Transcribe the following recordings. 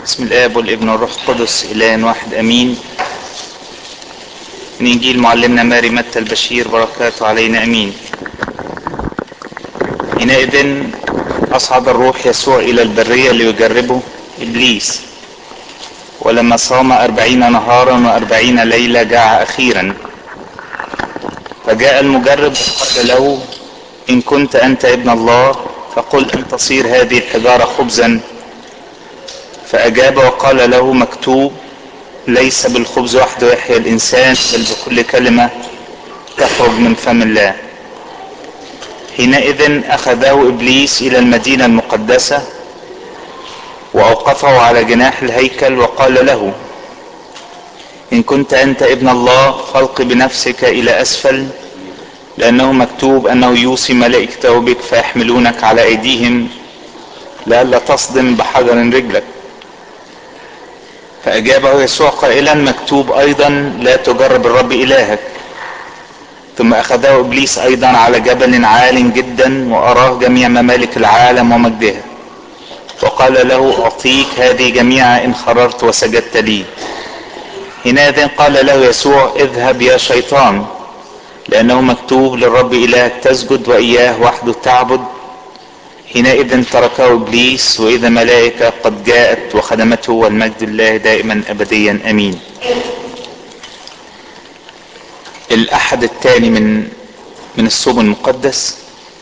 بسم الآب والابن والروح القدس إله واحد أمين. من إنجيل معلمنا ماري متى البشير بركاته علينا أمين. حينئذ أصعد الروح يسوع إلى البرية ليجربه إبليس، ولما صام 40 نهارا و40 ليلة جاع أخيرا، فجاء المجرب وقال له: إن كنت أنت ابن الله فقل أن تصير هذه الحجارة خبزا. فأجاب وقال له: مكتوب: ليس بالخبز وحده يحيى الإنسان بل بكل كلمة تخرج من فم الله. حينئذ أخذه إبليس إلى المدينة المقدسة وأوقفه على جناح الهيكل وقال له: إن كنت أنت ابن الله فالق بنفسك إلى أسفل، لأنه مكتوب أنه يوصي ملائكته بك فيحملونك على أيديهم لئلا تصدم بحجر رجلك. فأجابه يسوع قائلا: مكتوب أيضا: لا تجرب الرب إلهك. ثم أخذه إبليس أيضا على جبل عال جدا وأراه جميع ممالك العالم ومجدها، وقال له: أعطيك هذه جميعا إن خررت وسجدت لي. حينئذ قال له يسوع: اذهب يا شيطان، لأنه مكتوب: للرب إلهك تسجد وإياه وحده تعبد. حينئذ تركه إبليس، وإذا ملائكة قد جاءت وخدمته، والمجد لله دائما أبديا أمين. الأحد الثاني من الصوم المقدس،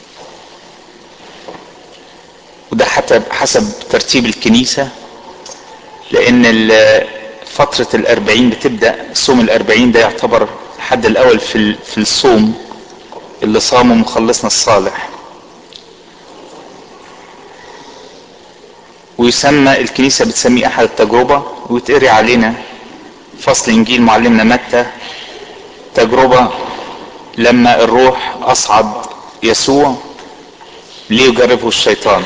وده حسب ترتيب الكنيسة، لأن فترة 40 بتبدأ. صوم 40 ده يعتبر الحد الأول في الصوم اللي صامه مخلصنا الصالح، ويسمى الكنيسة بتسميه أحد التجربة. ويتقري علينا فصل إنجيل معلمنا متى، تجربة لما الروح أصعد يسوع ليجربه الشيطان.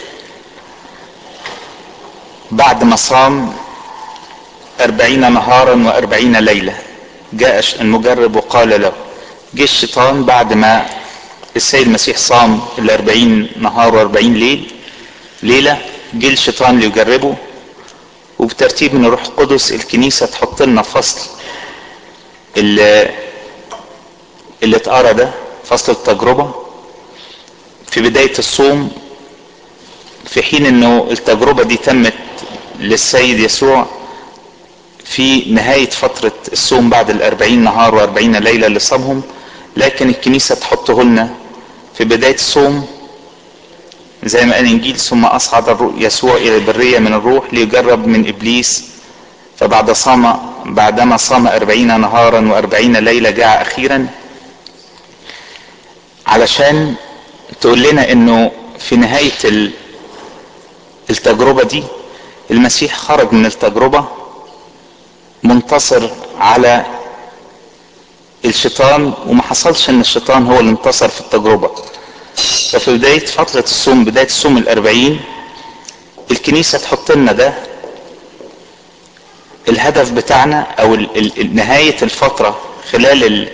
بعد ما صام 40 نهارا و40 ليلة جاء المجرب وقال له. جه الشيطان بعد ما السيد المسيح صام 40 نهار و40 ليلة، جه الشيطان ليجربه. وبترتيب من الروح القدس الكنيسة تحط لنا فصل اللي اتقرا ده، فصل التجربة في بداية الصوم، في حين انه التجربة دي تمت للسيد يسوع في نهاية فترة الصوم بعد 40 نهار و40 ليلة اللي صامهم. لكن الكنيسة تحطه لنا في بداية الصوم زي ما قال الانجيل: ثم اصعد يسوع الى البرية من الروح ليجرب من ابليس، بعدما صام 40 نهارا و40 ليلة جاع اخيرا. علشان تقول لنا انه في نهاية التجربة دي المسيح خرج من التجربة منتصر على الشيطان، وما حصلش ان الشيطان هو اللي انتصر في التجربة. ففي بداية فترة الصوم، بداية الصوم 40، الكنيسة تحط لنا ده الهدف بتاعنا، او نهاية الفترة خلال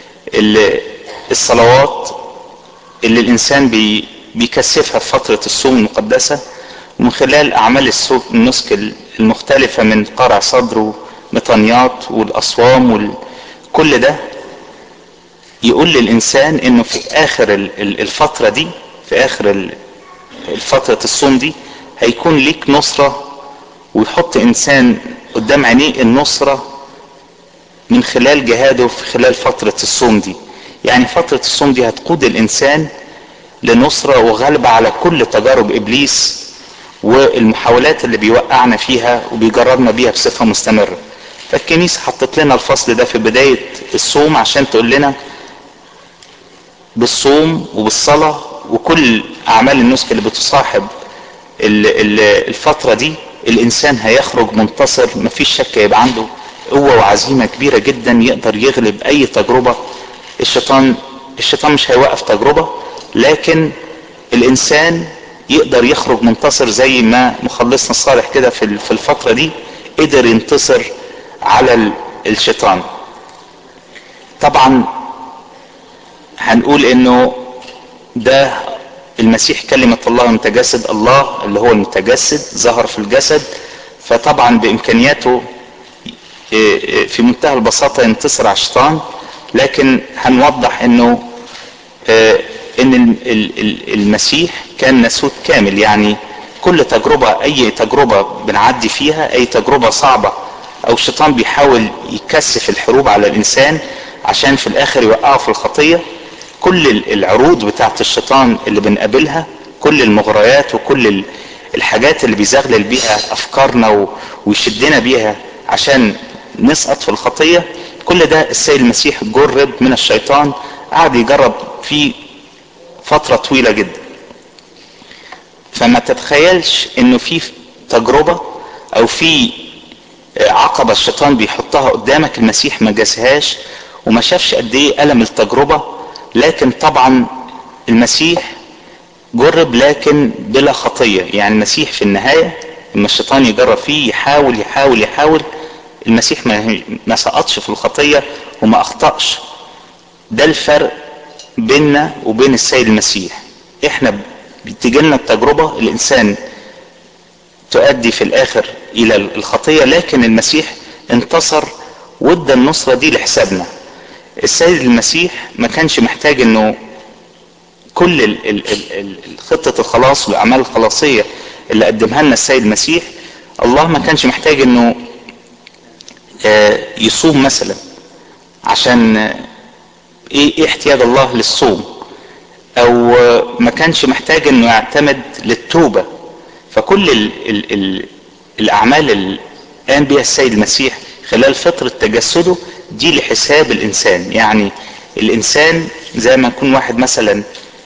الصلوات اللي الانسان بيكثفها في فترة الصوم المقدسة، ومن خلال اعمال النسك المختلفة من قرع صدر ومطانيات والاصوام كل ده يقول للإنسان إنه في آخر الفترة دي، في آخر الفترة الصوم دي هيكون ليك نصرة، ويحط إنسان قدام عينيه النصرة من خلال جهاده في خلال فترة الصوم دي. يعني فترة الصوم دي هتقود الإنسان لنصرة وغلبة على كل تجارب إبليس والمحاولات اللي بيوقعنا فيها وبيجربنا بيها بصفة مستمرة. فالكنيسة حطت لنا الفصل ده في بداية الصوم عشان تقول لنا بالصوم وبالصلاة وكل اعمال النسك اللي بتصاحب الفترة دي الانسان هيخرج منتصر. مفيش شك يبقى عنده قوة وعزيمة كبيرة جدا يقدر يغلب اي تجربة. الشيطان مش هيوقف تجربة، لكن الانسان يقدر يخرج منتصر زي ما مخلصنا الصالح كده في الفترة دي قدر ينتصر على الشيطان. طبعا هنقول انه ده المسيح كلمة الله المتجسد، الله اللي هو المتجسد ظهر في الجسد، فطبعا بامكانياته في منتهى البساطة ينتصر على الشيطان، لكن هنوضح انه ان المسيح كان ناسوت كامل. يعني كل تجربة، اي تجربة بنعدي فيها، اي تجربة صعبة او الشيطان بيحاول يكثف الحروب على الانسان عشان في الاخر يوقعه في الخطية، كل العروض بتاعت الشيطان اللي بنقابلها، كل المغريات وكل الحاجات اللي بيزغلل بيها افكارنا ويشدنا بيها عشان نسقط في الخطية، كل ده السيد المسيح جرب من الشيطان، قعد يجرب فيه فترة طويلة جدا. فما تتخيلش انه في تجربة او في عقبة الشيطان بيحطها قدامك المسيح ما جازهاش وما شافش قد ايه ألم التجربة. لكن طبعا المسيح جرب لكن بلا خطية. يعني المسيح في النهاية لما الشيطان يجرب فيه يحاول يحاول يحاول، المسيح ما سقطش في الخطية وما اخطأش. ده الفرق بيننا وبين السيد المسيح. احنا بتجيلنا التجربة الانسان تؤدي في الاخر الى الخطية، لكن المسيح انتصر وادى النصرة دي لحسابنا. السيد المسيح ما كانش محتاج انه كل خطة الخلاص والاعمال الخلاصية اللي قدمها لنا السيد المسيح، الله ما كانش محتاج انه يصوم مثلا عشان ايه احتياج الله للصوم، او ما كانش محتاج انه يعتمد للتوبة. فكل ال الاعمال اللي قام بها السيد المسيح خلال فترة تجسده دي لحساب الانسان. يعني الانسان زي ما يكون واحد مثلا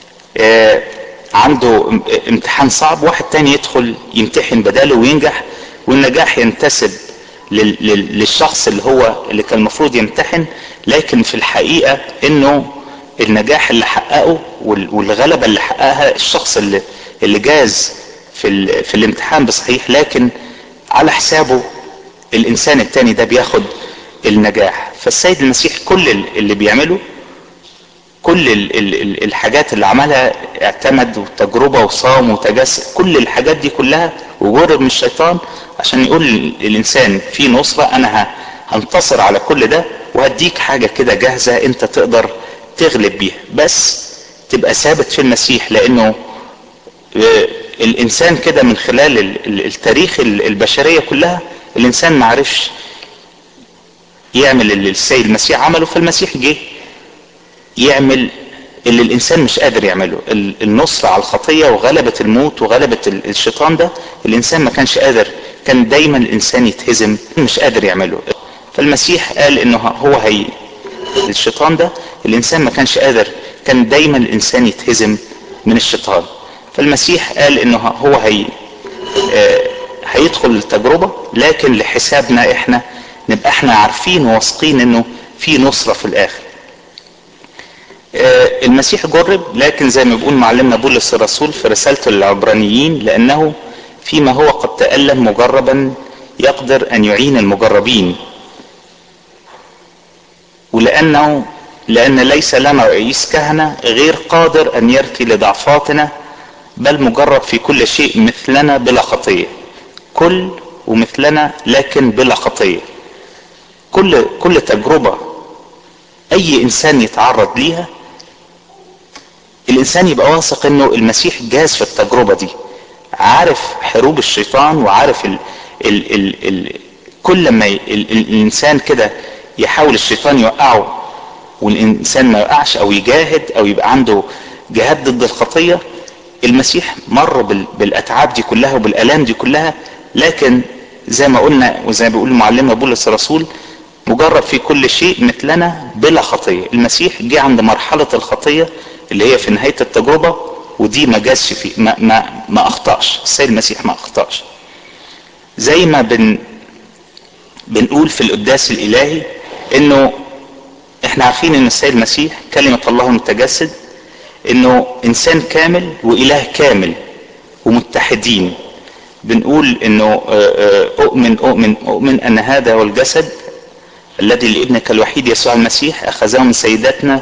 عنده امتحان صعب، واحد تاني يدخل يمتحن بداله وينجح، والنجاح ينتسب للشخص اللي كان المفروض يمتحن، لكن في الحقيقة انه النجاح اللي حققه والغلبة اللي حققها الشخص اللي جاز في الامتحان بصحيح، لكن على حسابه الانسان التاني ده بياخد النجاح. فالسيد المسيح كل اللي بيعمله، كل الحاجات اللي عملها، اعتمد وتجربة وصام وتجسد، كل الحاجات دي كلها وجرب من الشيطان عشان يقول الانسان في نصرة، انا هنتصر على كل ده وهديك حاجة كده جاهزة انت تقدر تغلب بيها، بس تبقى ثابت في المسيح. لانه الانسان كده من خلال التاريخ البشرية كلها الانسان معرفش يعمل اللي السيد المسيح عمله. فالمسيح جه يعمل اللي الانسان مش قادر يعمله، النصر على الخطية وغلبة الموت وغلبة الشيطان. ده الانسان ما كانش قادر، كان دايما الانسان يتهزم مش قادر يعمله. فالمسيح قال انه الشيطان ده الانسان ما كانش قادر، كان دايما الانسان يتهزم من الشيطان. فالمسيح قال انه هيدخل التجربة لكن لحسابنا احنا، نبقى احنا عارفين وواثقين انه في نصرة في الاخر. المسيح جرب، لكن زي ما بيقول معلمنا بولس الرسول في رسالته للعبرانيين، لانه فيما هو قد تألم مجربا يقدر ان يعين المجربين، لان ليس لنا رئيس كهنة غير قادر ان يرثي لضعفاتنا، بل مجرب في كل شيء مثلنا بلا خطية. كل ومثلنا لكن بلا خطية. كل تجربة اي انسان يتعرض ليها الانسان يبقى واثق انه المسيح جاز في التجربة دي، عارف حروب الشيطان وعارف كل ما الانسان كده يحاول الشيطان يوقعه والانسان ما يوقعش او يجاهد او يبقى عنده جهاد ضد الخطية، المسيح مر بالاتعاب دي كلها وبالالام دي كلها، لكن زي ما قلنا وزي ما بيقول معلمنا بولس الرسول مجرب في كل شيء مثلنا بلا خطية. المسيح جه عند مرحلة الخطية اللي هي في نهاية التجربة، ودي ما جازش فيه، ما اخطأش. السيد المسيح ما اخطأش. زي ما بنقول في القداس الالهي انه احنا عارفين ان السيد المسيح كلمة الله المتجسد، انه انسان كامل واله كامل ومتحدين. بنقول انه اؤمن ان هذا هو الجسد الذي لابنك الوحيد يسوع المسيح اخذه من سيداتنا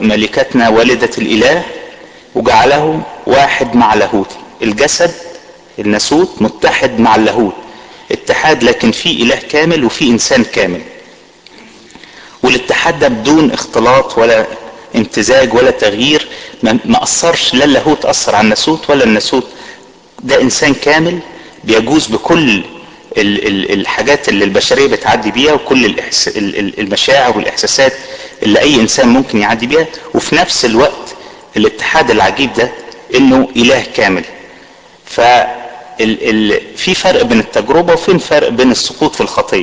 وملكتنا والدة الاله وجعله واحد مع لاهوته. الجسد الناسوت متحد مع اللاهوت اتحاد، لكن في اله كامل وفي انسان كامل، والاتحاد ده بدون اختلاط ولا امتزاج ولا تغيير. ما اثرش، لا اللاهوت اثر على الناسوت ولا الناسوت. ده انسان كامل بيجوز بكل الحاجات اللي البشريه بتعدي بيها، وكل المشاعر والاحساسات اللي اي انسان ممكن يعدي بيها، وفي نفس الوقت الاتحاد العجيب ده انه اله كامل. في فرق بين التجربه وفي فرق بين السقوط في الخطيه.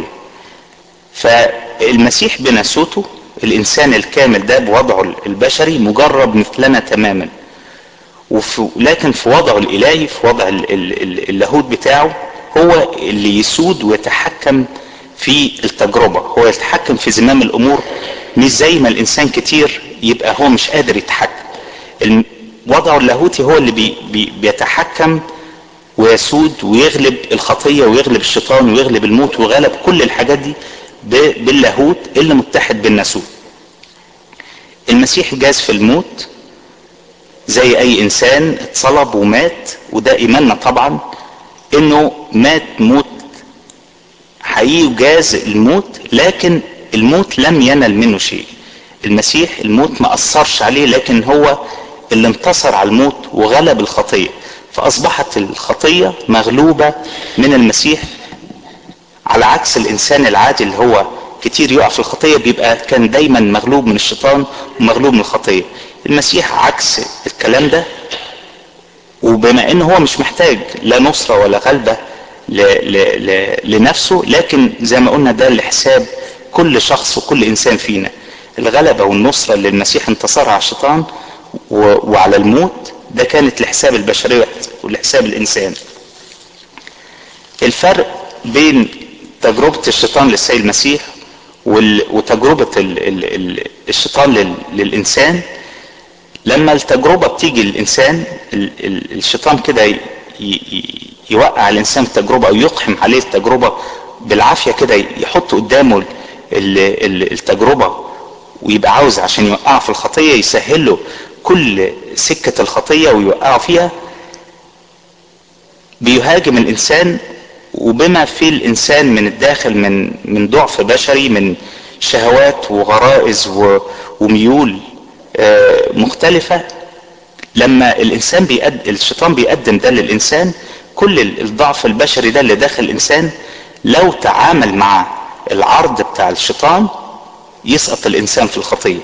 فالمسيح بناسوته الانسان الكامل ده بوضعه البشري مجرب مثلنا تماما، لكن في وضعه الالهي، في وضع اللاهوت بتاعه، هو اللي يسود ويتحكم في التجربة، هو يتحكم في زمام الامور، مش زي ما الانسان كتير يبقى هو مش قادر يتحكم. وضعه اللاهوتي هو اللي بيتحكم ويسود ويغلب الخطية ويغلب الشيطان ويغلب الموت، وغلب كل الحاجات دي باللاهوت اللي متحد بالناسوت. المسيح جاز في الموت زي اي انسان، اتصلب ومات، وده ايماننا طبعا انه مات موت حقيقي وجاز الموت، لكن الموت لم ينل منه شيء. المسيح الموت ما اثرش عليه، لكن هو اللي انتصر على الموت وغلب الخطية، فاصبحت الخطية مغلوبة من المسيح، على عكس الانسان العادي اللي هو كتير يقع في الخطية بيبقى كان دايما مغلوب من الشيطان ومغلوب من الخطية. المسيح عكس الكلام ده، وبما انه هو مش محتاج لا نصرة ولا غلبة لنفسه، لكن زي ما قلنا ده لحساب كل شخص وكل انسان فينا. الغلبة والنصرة اللي المسيح انتصرها على الشيطان وعلى الموت ده كانت لحساب البشرية ولحساب الانسان. الفرق بين تجربة الشيطان للسيد المسيح وتجربة الشيطان للإنسان، لما التجربة بتيجي للإنسان الشيطان كده يوقع الإنسان في التجربة أو يقحم عليه التجربة بالعافية كده، يحط قدامه التجربة ويبقى عاوز عشان يوقعه في الخطية، يسهل له كل سكة الخطية ويوقعه فيها. بيهاجم الإنسان، وبما في الإنسان من الداخل من ضعف بشري، من شهوات وغرائز وميول مختلفة. لما الانسان الشيطان بيقدم ده للانسان، كل الضعف البشري ده اللي داخل الانسان لو تعامل مع العرض بتاع الشيطان يسقط الانسان في الخطية.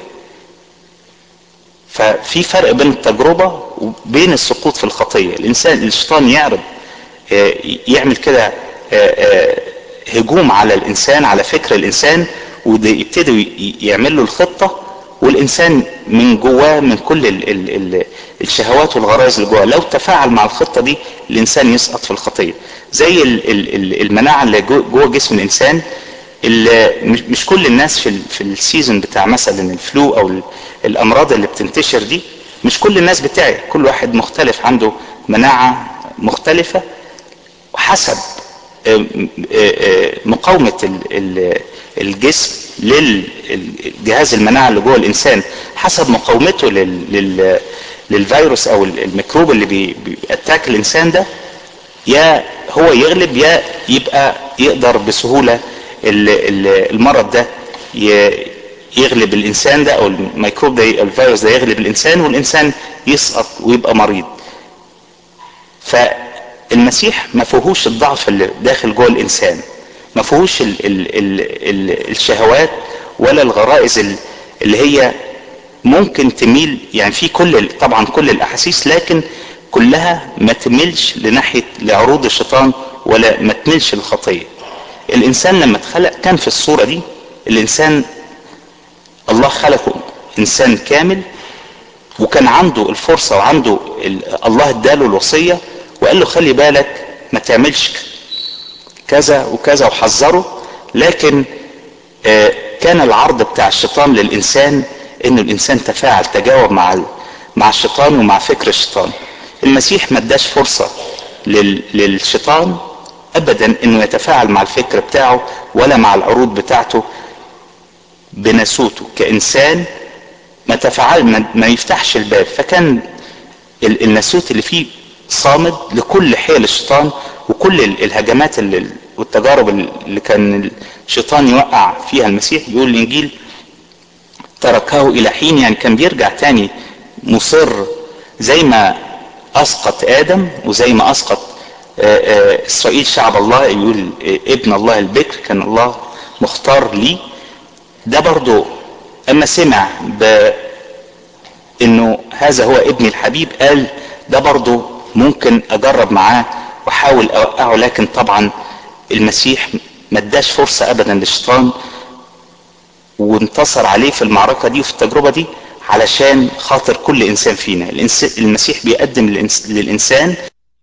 ففي فرق بين التجربة وبين السقوط في الخطية. الشيطان يعمل كده هجوم على الانسان، على فكر الانسان، ويبتدي يعمل له الخطة، والانسان من جواه من كل الشهوات والغرائز اللي جواه لو تفاعل مع الخطة دي الانسان يسقط في الخطية. زي المناعة اللي جوه جسم الانسان، مش كل الناس في السيزون بتاع مثلا الفلو او الامراض اللي بتنتشر دي، مش كل الناس بتاعي، كل واحد مختلف عنده مناعة مختلفة حسب مقاومة الجسم للجهاز المناعة اللي جوه الانسان، حسب مقاومته للفيروس او الميكروب اللي بيأتاك الانسان ده، يا هو يغلب يا يبقى يقدر بسهولة المرض ده يغلب الانسان ده، او الميكروب ده الفيروس ده يغلب الانسان والانسان يسقط ويبقى مريض. فالمسيح ما فيهوش الضعف اللي داخل جوه الانسان، ما فيهوش الشهوات ولا الغرائز اللي هي ممكن تميل، يعني في طبعا كل الاحاسيس، لكن كلها ما تميلش لعروض الشيطان ولا ما تميلش للخطية. الانسان لما اتخلق كان في الصورة دي، الانسان الله خلقه انسان كامل، وكان عنده الفرصة وعنده الله اداله الوصية وقال له خلي بالك ما تعملش كذا وكذا وحذره، لكن كان العرض بتاع الشيطان للانسان ان الانسان تجاوب مع الشيطان ومع فكر الشيطان. المسيح ما اداش فرصة للشيطان ابدا انه يتفاعل مع الفكر بتاعه ولا مع العروض بتاعته بناسوته كانسان، ما يفتحش الباب. فكان الناسوت اللي فيه صامد لكل حيل الشيطان وكل الهجمات والتجارب اللي كان الشيطان يوقع فيها المسيح. بيقول الانجيل تركه الى حين، يعني كان بيرجع تاني مصر، زي ما اسقط ادم وزي ما اسقط اسرائيل شعب الله. يقول ابن الله البكر كان الله مختار ليه. ده برضو اما سمع انه هذا هو ابني الحبيب قال ده برضو ممكن اجرب معاه واحاول اوقعه. لكن طبعا المسيح ما اداش فرصة ابدا للشيطان وانتصر عليه في المعركة دي وفي التجربة دي علشان خاطر كل انسان فينا. المسيح بيقدم للانسان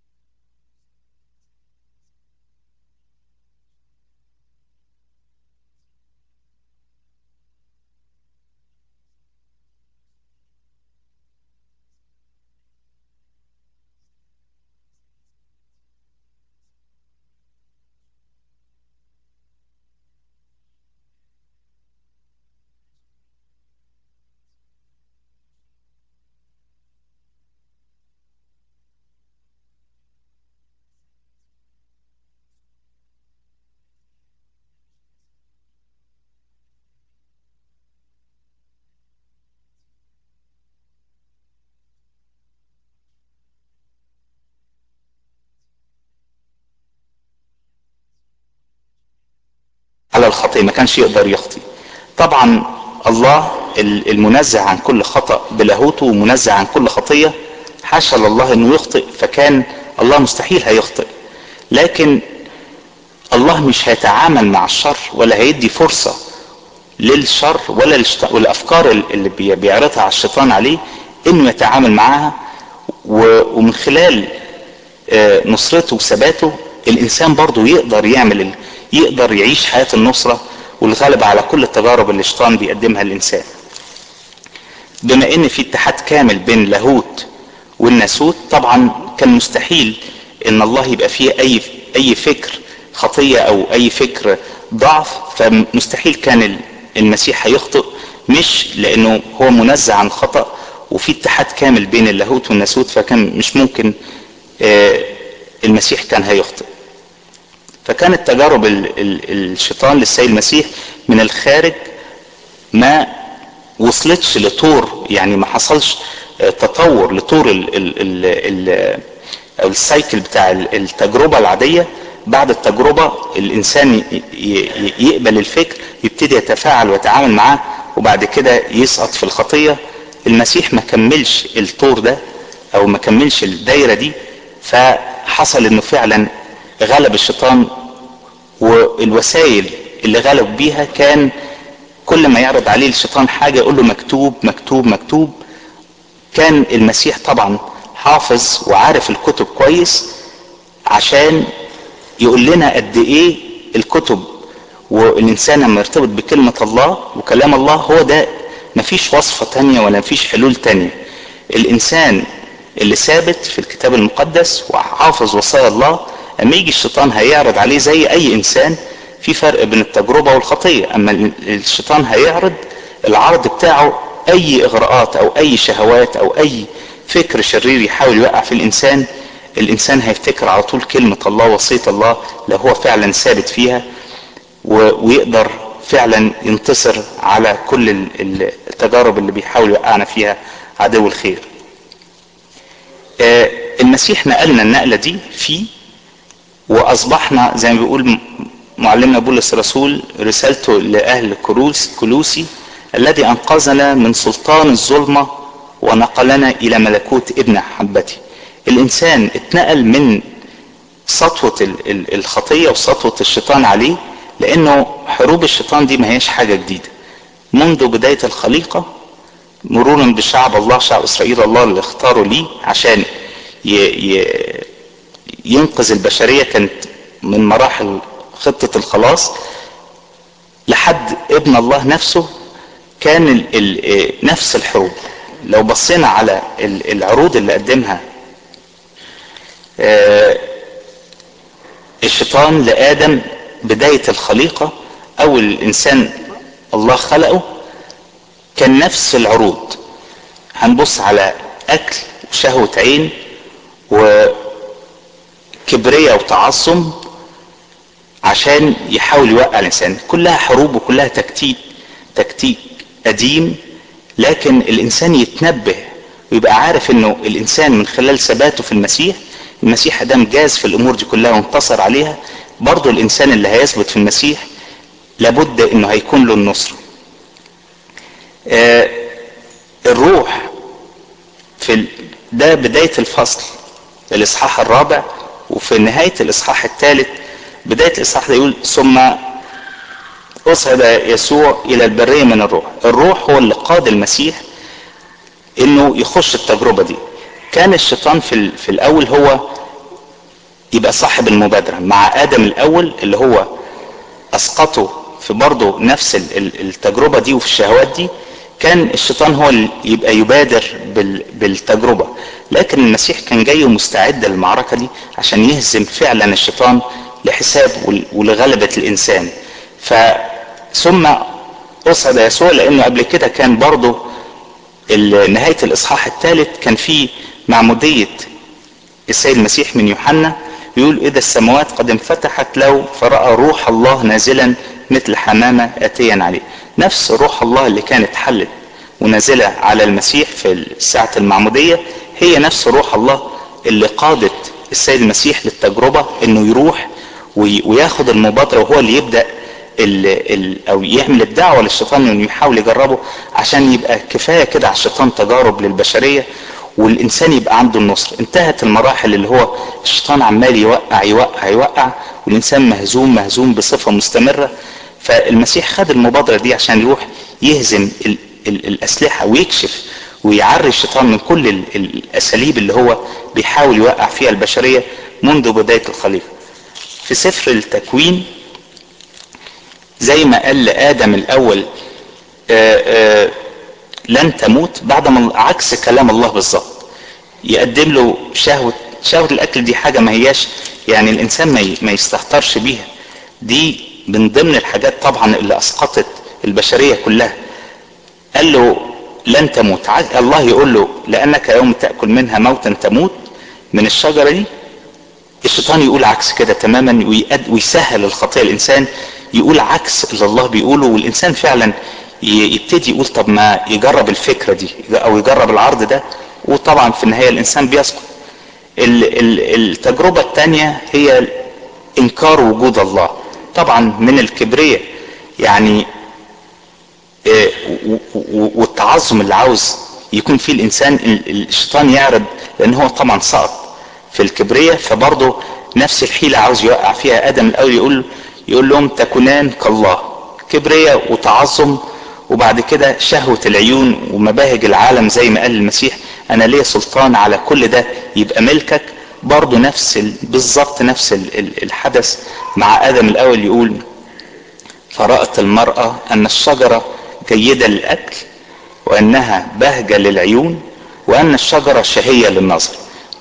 على الخطية، ما كانش يقدر يخطي. طبعا الله المنزه عن كل خطأ بلاهوته ومنزه عن كل خطية، حاشا لله انه يخطئ، فكان الله مستحيل هيخطئ. لكن الله مش هيتعامل مع الشر ولا هيدي فرصة للشر ولا والافكار اللي بيعرضها على الشيطان عليه انه يتعامل معاها. ومن خلال نصرته وثباته الانسان برضو يقدر يعيش حياة النصرة والغلبة على كل التجارب اللي الشيطان بيقدمها للانسان. بما ان في اتحاد كامل بين لاهوت والناسوت، طبعا كان مستحيل ان الله يبقى فيه اي فكر خطية او اي فكر ضعف، فمستحيل كان المسيح هيخطئ، مش لانه هو منزه عن الخطأ وفي اتحاد كامل بين اللاهوت والناسوت، فكان مش ممكن المسيح كان هيخطئ. فكانت تجارب الشيطان للسيد المسيح من الخارج ما وصلتش لطور، يعني ما حصلش تطور لطور او السايكل بتاع التجربة العادية. بعد التجربة الانسان يقبل الفكر، يبتدي يتفاعل ويتعامل معاه، وبعد كده يسقط في الخطية. المسيح ما كملش الطور ده او ما كملش الدايرة دي، فحصل انه فعلا غلب الشيطان. والوسائل اللي غلب بيها كان كل ما يعرض عليه الشيطان حاجة يقول له مكتوب مكتوب مكتوب. كان المسيح طبعا حافظ وعارف الكتب كويس عشان يقول لنا قد ايه الكتب، والانسان لما يرتبط بكلمة الله وكلام الله هو ده، مفيش وصفة تانية ولا مفيش حلول تانية. الانسان اللي ثابت في الكتاب المقدس وحافظ وصايا الله، اما يجي الشيطان هيعرض عليه زي اي انسان. في فرق بين التجربة والخطية. اما الشيطان هيعرض العرض بتاعه اي اغراءات او اي شهوات او اي فكر شرير يحاول يوقع في الانسان هيفتكر على طول كلمة الله وصية الله لو هو فعلا ثابت فيها، ويقدر فعلا ينتصر على كل التجارب اللي بيحاول يوقعنا فيها عدو الخير. المسيح نقلنا النقلة دي فيه، واصبحنا زي ما بيقول معلمنا بولس الرسول رسالته لاهل كولوسي الذي انقذنا من سلطان الظلمة ونقلنا الى ملكوت ابن حبته. الانسان اتنقل من سطوة الخطية وسطوة الشيطان عليه، لانه حروب الشيطان دي ما هيش حاجة جديدة منذ بداية الخليقة، مرورا بشعب الله شعب اسرائيل الله اللي اختاروا ليه عشان ينقذ البشرية. كانت من مراحل خطة الخلاص لحد ابن الله نفسه كان نفس الحروب. لو بصينا على العروض اللي قدمها الشيطان لآدم بداية الخليقة، أول الإنسان الله خلقه كان نفس العروض. هنبص على أكل وشهوة عين كبرية وتعصب عشان يحاول يوقع الانسان. كلها حروب وكلها تكتيك قديم. لكن الانسان يتنبه ويبقى عارف انه الانسان من خلال ثباته في المسيح ادام جاز في الامور دي كلها وانتصر عليها، برضو الانسان اللي هيثبت في المسيح لابد انه هيكون له النصرة. الروح ده بداية الفصل الاصحاح الرابع. وفي نهاية الاصحاح الثالث بداية الاصحاح ده يقول ثم اصعد يسوع الى البرية من الروح هو اللي قاد المسيح انه يخش التجربة دي. كان الشيطان في الاول هو يبقى صاحب المبادرة مع ادم الاول اللي هو اسقطه في برضه نفس التجربة دي وفي الشهوات دي. كان الشيطان هو اللي يبقى يبادر بالتجربة، لكن المسيح كان جاي مستعد للمعركة دي عشان يهزم فعلا الشيطان لحساب ولغلبة الانسان. ثم اصعد يسوع لانه قبل كده كان برضه نهاية الاصحاح الثالث كان في معمودية السيد المسيح من يوحنا، يقول اذا السماوات قد انفتحت له فرأى روح الله نازلا مثل حمامة اتيا عليه. نفس روح الله اللي كانت حلت ونازلة على المسيح في ساعة المعمودية هي نفس روح الله اللي قادت السيد المسيح للتجربة انه يروح وياخد المبادرة وهو اللي يبدأ او يعمل الدعوة للشيطان انه يحاول يجربه عشان يبقى كفاية كده على الشيطان تجارب للبشرية والانسان يبقى عنده النصر. انتهت المراحل اللي هو الشيطان عمال يوقع والانسان مهزوم بصفة مستمرة. فالمسيح خد المبادرة دي عشان يروح يهزم الاسلحة ويكشف ويعري الشيطان من كل الاساليب اللي هو بيحاول يوقع فيها البشرية منذ بداية الخليقة. في سفر التكوين زي ما قال لآدم الاول لن تموت، بعد ما عكس كلام الله بالظبط يقدم له شهوة الاكل. دي حاجة ما هياش يعني الانسان ما يستهترش بيها، دي من ضمن الحاجات طبعا اللي اسقطت البشرية كلها. قال له لن تموت، الله يقول له لانك يوم تأكل منها موتا تموت من الشجرة دي. الشيطان يقول عكس كده تماما ويسهل الخطيئة. الانسان يقول عكس اللي الله بيقوله والانسان فعلا يبتدي يقول طب ما يجرب الفكرة دي او يجرب العرض ده، وطبعا في النهاية الانسان بيسقط. التجربة الثانية هي انكار وجود الله، طبعا من الكبرية يعني والتعظم اللي عاوز يكون فيه الانسان. الشيطان يعرض لان هو طبعا سقط في الكبرية، فبرضه نفس الحيلة عاوز يوقع فيها ادم الاول. يقول لهم تكونان كالله، كبرية وتعظم، وبعد كده شهوة العيون ومباهج العالم زي ما قال المسيح انا ليه سلطان على كل ده يبقى ملكك. برضه بالظبط نفس الحدث مع ادم الاول. يقول فرأت المرأة ان الشجرة جيدة للاكل وانها بهجة للعيون وان الشجرة شهية للنظر.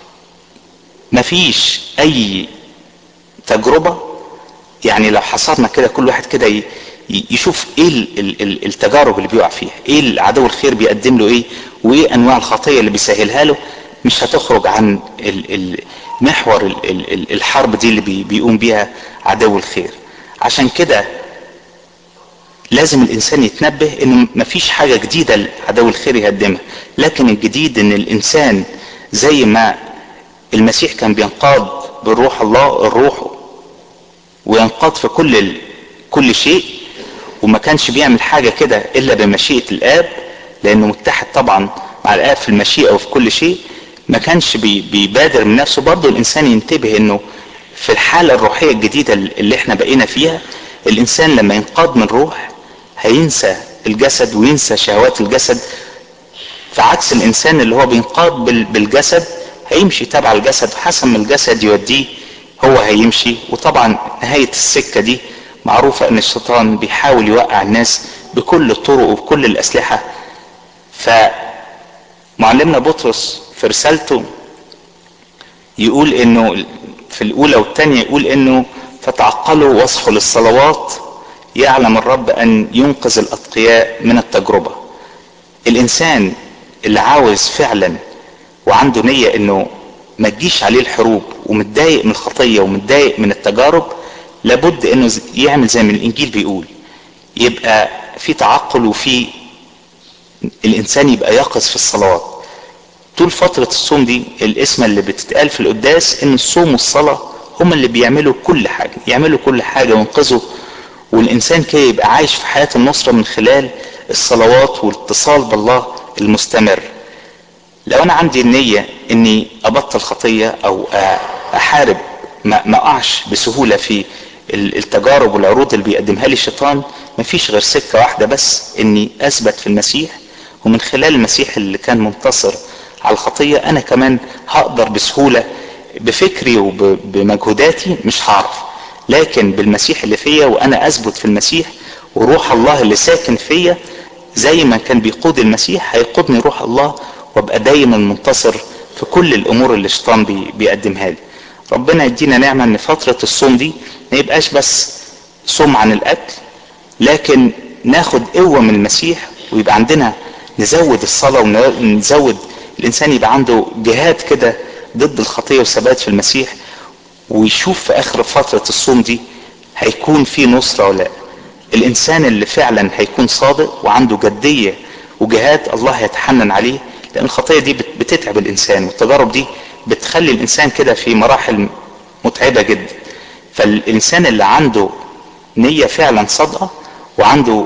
مفيش اي تجربة يعني لو حصرنا كده كل واحد كده يشوف ايه التجارب اللي بيقع فيها، ايه العدو الخير بيقدم له ايه، وايه انواع الخطية اللي بيسهلها له، مش هتخرج عن محور الحرب دي اللي بيقوم بيها عدو الخير. عشان كده لازم الانسان يتنبه ان مفيش حاجة جديدة عدو الخير يقدمها، لكن الجديد ان الانسان زي ما المسيح كان بينقاد بالروح الروح وينقاد في كل شيء، وما كانش بيعمل حاجة كده الا بمشيئة الاب لانه متحد طبعا مع الاب في المشيئة وفي كل شيء. ما كانش بيبادر من نفسه. برضه الانسان ينتبه انه في الحالة الروحية الجديدة اللي احنا بقينا فيها، الانسان لما ينقاد من روح هينسى الجسد وينسى شهوات الجسد. فعكس الانسان اللي هو بينقاد بالجسد هيمشي تبع الجسد حسب ما الجسد يوديه هو هيمشي. وطبعا نهاية السكة دي معروفة ان الشيطان بيحاول يوقع الناس بكل الطرق وبكل الاسلحة. فمعلمنا بطرس في رسالته يقول انه في الاولى والثانية يقول انه فتعقلوا واصحوا للصلوات يعلم الرب ان ينقذ الاتقياء من التجربة. الانسان اللي عاوز فعلا وعنده نية انه ما تجيش عليه الحروب ومتضايق من الخطية ومتضايق من التجارب، لابد انه يعمل زي ما الانجيل بيقول، يبقى في تعقل وفي الانسان يبقى يقظ في الصلوات طول فترة الصوم دي. الاسم اللي بتتقال في القداس ان الصوم والصلاة هم اللي بيعملوا كل حاجة، يعملوا كل حاجة وينقذوا، والانسان كده يبقى عايش في حياة النصرة من خلال الصلوات والاتصال بالله المستمر. لو انا عندي النية اني ابطل خطية او احارب ما اقعش بسهولة في التجارب والعروض اللي بيقدمها لي الشيطان، مفيش غير سكة واحدة بس، اني اثبت في المسيح، ومن خلال المسيح اللي كان منتصر على الخطية انا كمان هقدر بسهولة بفكري وبمجهوداتي مش هعرف، لكن بالمسيح اللي فيا وانا اثبت في المسيح وروح الله اللي ساكن فيا زي ما كان بيقود المسيح هيقودني روح الله، وابقى دايما منتصر في كل الامور اللي الشيطان بيقدمها لي. ربنا يدينا نعمة ان فترة الصوم دي ما يبقاش بس صوم عن الاكل، لكن ناخد قوة من المسيح، ويبقى عندنا نزود الصلاة ونزود الانسان يبقى عنده جهاد كده ضد الخطية وثبات في المسيح، ويشوف في اخر فترة الصوم دي هيكون في نصرة ولا لا. الانسان اللي فعلا هيكون صادق وعنده جدية وجهاد الله هيتحنن عليه، لان الخطية دي بتتعب الانسان، والتجارب دي بتخلي الانسان كده في مراحل متعبة جدا. فالانسان اللي عنده نية فعلا صادقة وعنده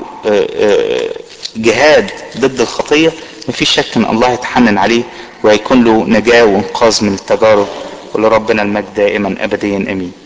جهاد ضد الخطية، مفيش شك ان الله يتحنن عليه وهيكون له نجاة وانقاذ من التجارب. ولربنا المجد دائما ابديا امين.